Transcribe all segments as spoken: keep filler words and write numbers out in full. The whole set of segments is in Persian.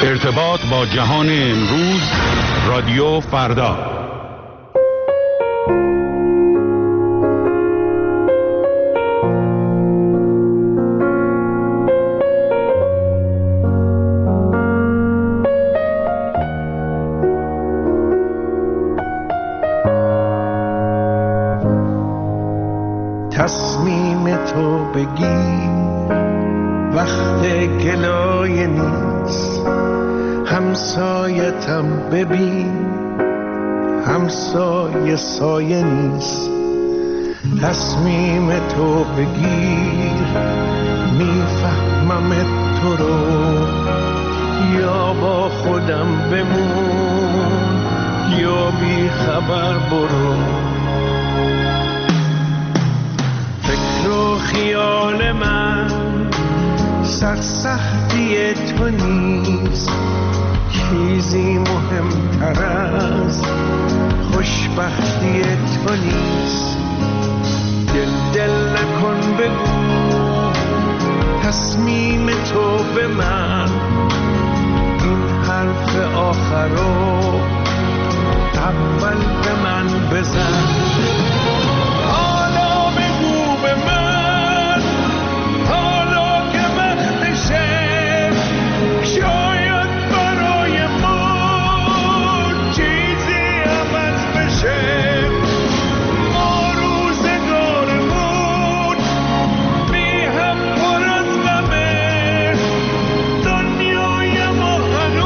ارتباط با جهان امروز، رادیو فردا. تصمیم تو بگیر وقت گلایه نیست، همسایتم ببین همسایه سایه نیست. تصمیم تو بگیر میفهمم تو رو، یا با خودم بمون یا بی خبر برو. فکر و خیال من سرسختی تو نیست، چیزی مهمتر از خوشبختی تو نیست. دل دل نکن بگو تصمیم تو به من، این حرف آخرو اول به من بزن. حالا بگو به من، حالا که وقتشه، شاید برای ما چیزی عوض بشه. ما روزگارمون بی هم پر از غمه، دنیای ما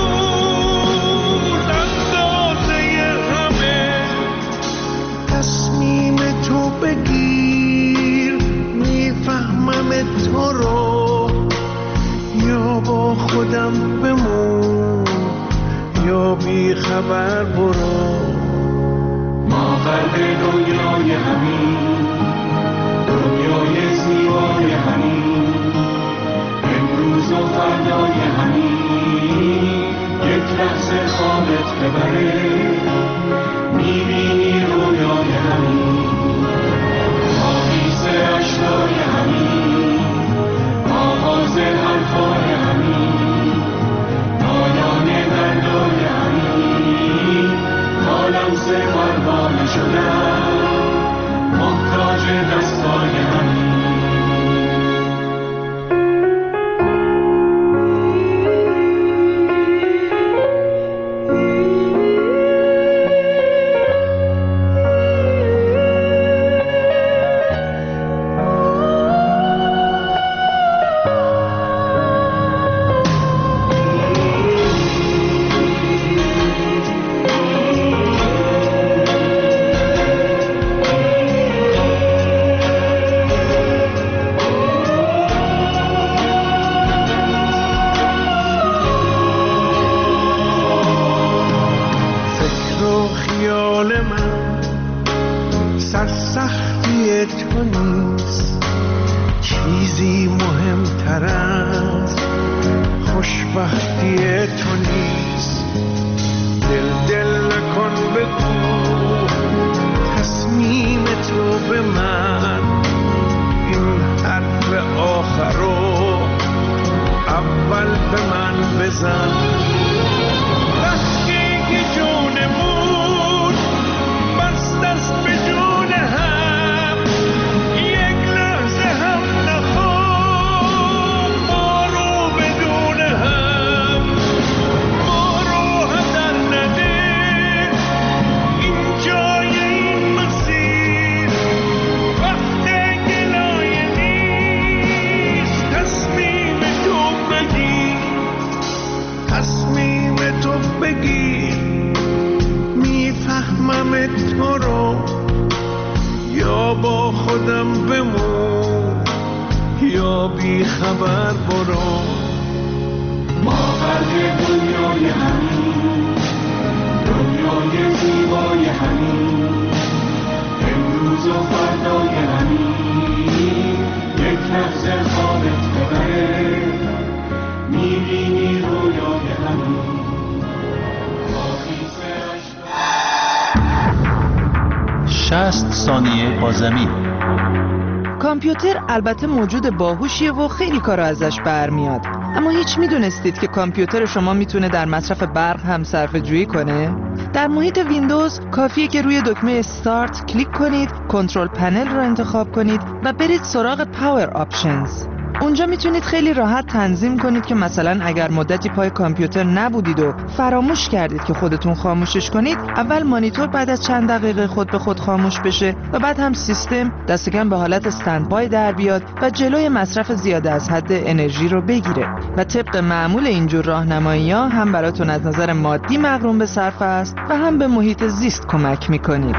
هنوز اندازه همه. تصمیم تو بگیر میفهمم تو رو، یا با خودم بمون یا بی خبر برو. ما قلب دنیای همین، دنیای زیبای همین، امروز و فردای همین. یک لحظه خوابت ببره، میبینی رویای همین. آویز اشکای همین، آغاز حرفای همین، پایان دردای همین. تا لمس پروانه شدم محتاج دستای همین. سرسختی تو نیست، چیزی مهمتر از خوشبختی تو نیست. دل دل نکن بگو تصمیم تو به من، این حرف آخرو اول به من بزن. وقتی که جونمون بست است به جون هم، یک لحظه هم نخواب ما رو بدون هم. ما رو هدر نده این جای این مسیر، وقت گلایه نیست. تصمیم تو بگیر، تصمیم تو بگیر میفهمم تو رو، یا با خودم بمون یا بی خبر برو. ما قلب دنیای همین، دنیای زیبای همین، امروز و فردای همین. یک لحظه خوابت ببره، میبینی رویای همین. شصت ثانیه با زمین. کامپیوتر البته موجود باهوشیه و خیلی کارا ازش برمیاد، اما هیچ میدونستید که کامپیوتر شما میتونه در مصرف برق هم صرفه جویی کنه؟ در محیط ویندوز کافیه که روی دکمه استارت کلیک کنید، کنترل پنل رو انتخاب کنید و برید سراغ پاور آپشنز. اونجا میتونید خیلی راحت تنظیم کنید که مثلا اگر مدتی پای کامپیوتر نبودید و فراموش کردید که خودتون خاموشش کنید، اول مانیتور بعد از چند دقیقه خود به خود خاموش بشه و بعد هم سیستم دست کم به حالت استندبای در بیاد و جلوی مصرف زیاده از حد انرژی رو بگیره و طبق معمول اینجور راهنمایی‌ها هم براتون از نظر مادی مغروم به صرفه است و هم به محیط زیست کمک میکنید.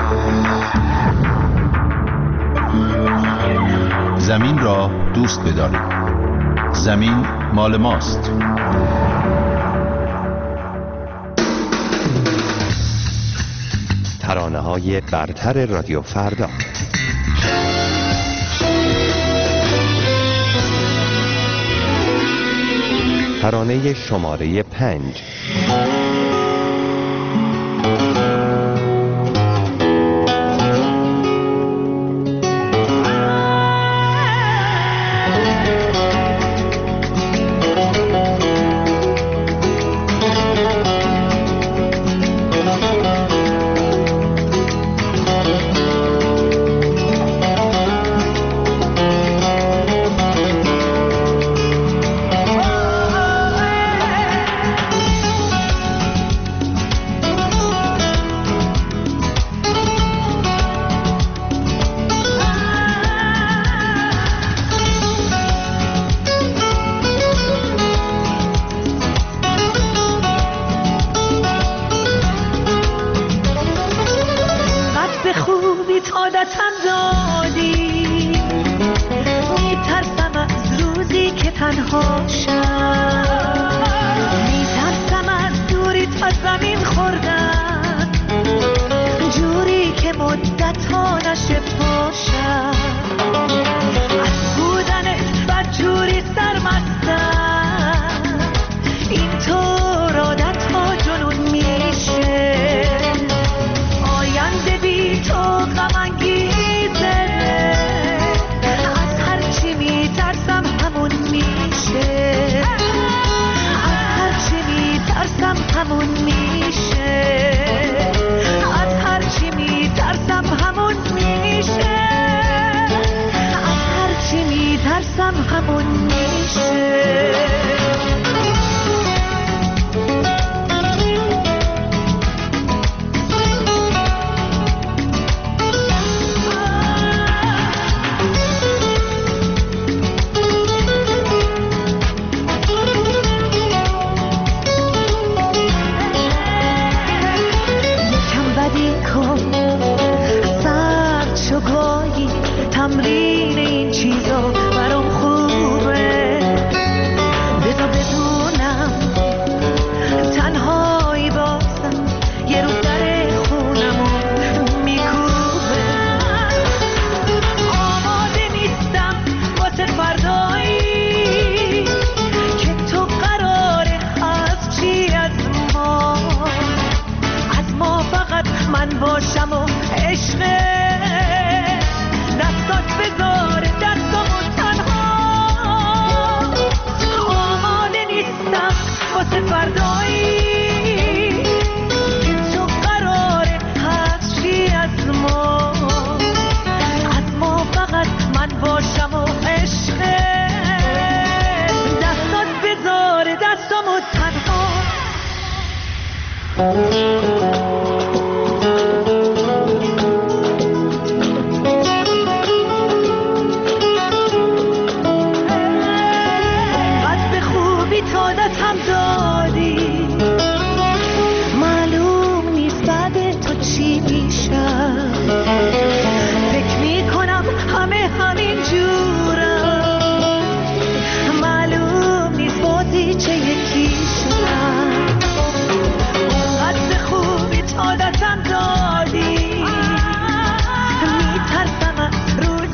زمین را دوست بدارید. زمین مال ماست. ترانه‌های برتر رادیو فردا. ترانه شماره پنج.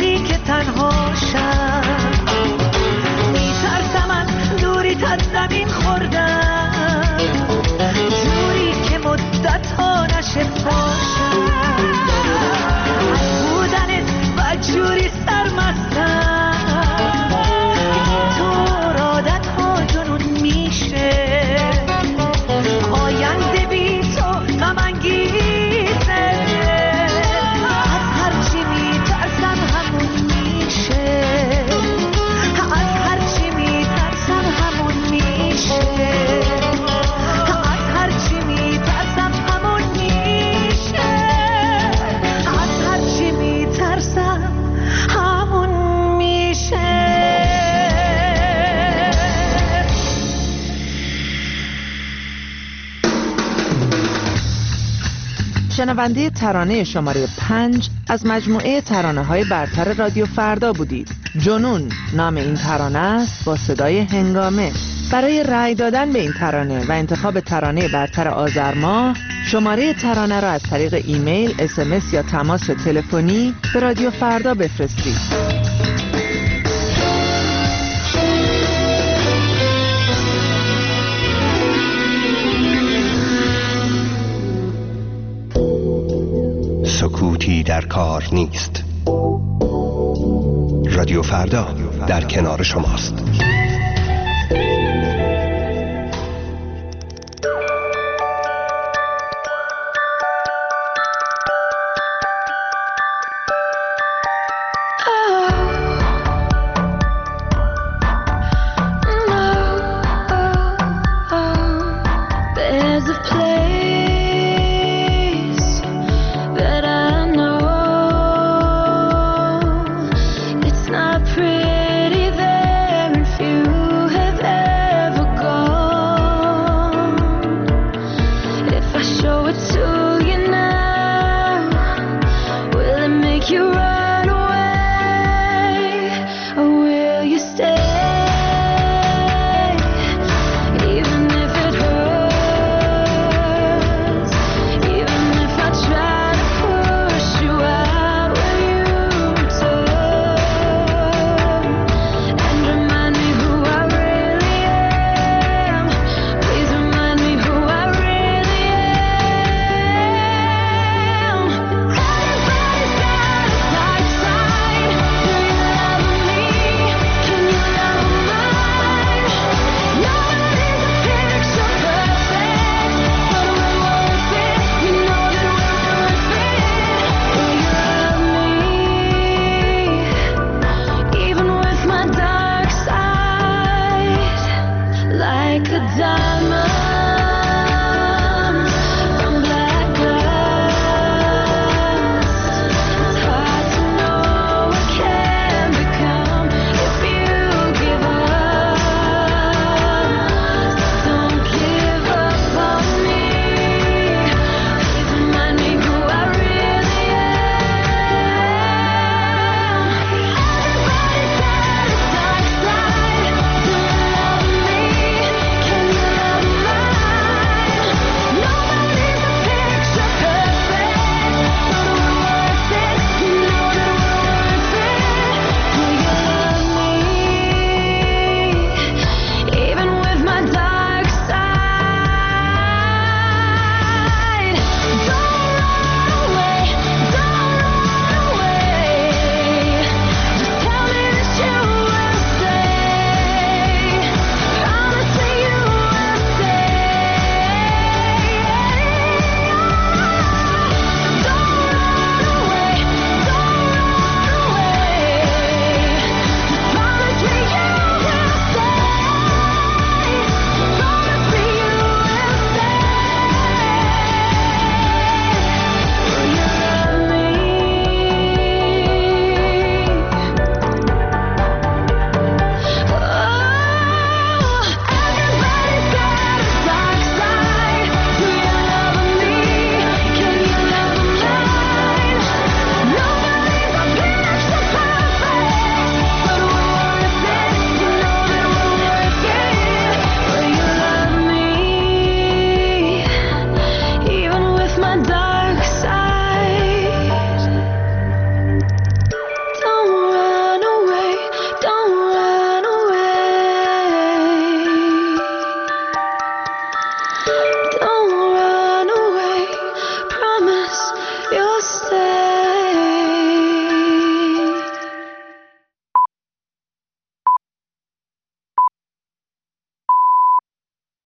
زمین شنونده ترانه شماره پنج از مجموعه ترانه‌های برتر رادیو فردا بودید. جنون نام این ترانه است با صدای هنگامه. برای رأی دادن به این ترانه و انتخاب ترانه برتر آذر ماه، شماره ترانه را از طریق ایمیل، اس ام اس یا تماس تلفنی به رادیو فردا بفرستید. سکوتی در کار نیست. رادیو فردا در کنار شماست. Like a diamond